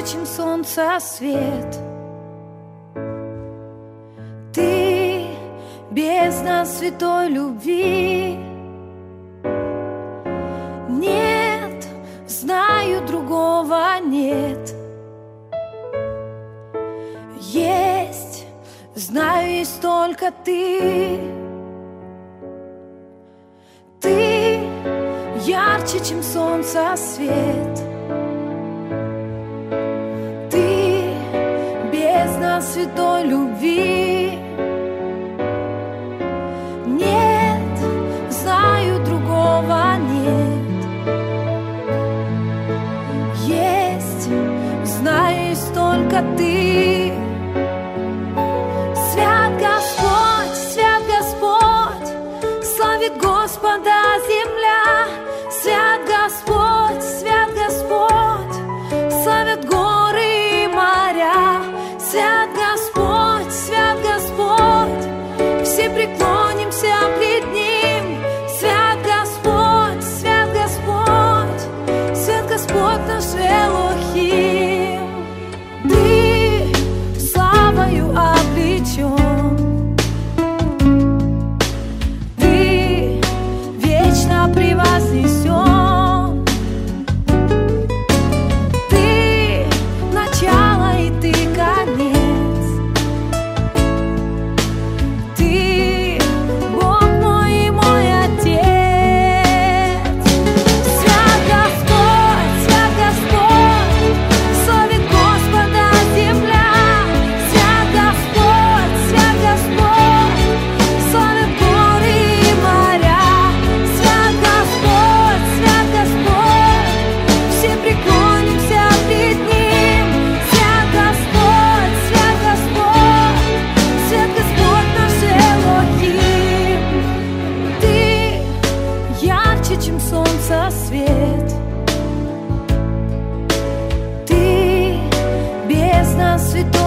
чем солнце свет. Ты бездна святой любви. Нет, знаю, другого нет. Есть, знаю, есть только ты. Ты ярче, чем солнце свет. Ты бездна святой любви. Нет, знаю, другого нет. Есть, знаю, есть только ты. Свят Господь, славит Господа земля. Свят Господь, славят горы и моря. Свят Господь, все преклонимся пред Ним. Свят Господь, свят Господь наш Элохим. Ты славою облечен, ты вечно превознесен. Ты начало и ты конец. Ты Бог мой и мой Отец. Свят Господь, славит Господа земля. Свят Господь, славят горы и моря. Свят Господь, все преклонимся пред Ним. Свят Господь, свят Господь наш Элохим. Ты ярче, чем солнце свет. Ты бездна святой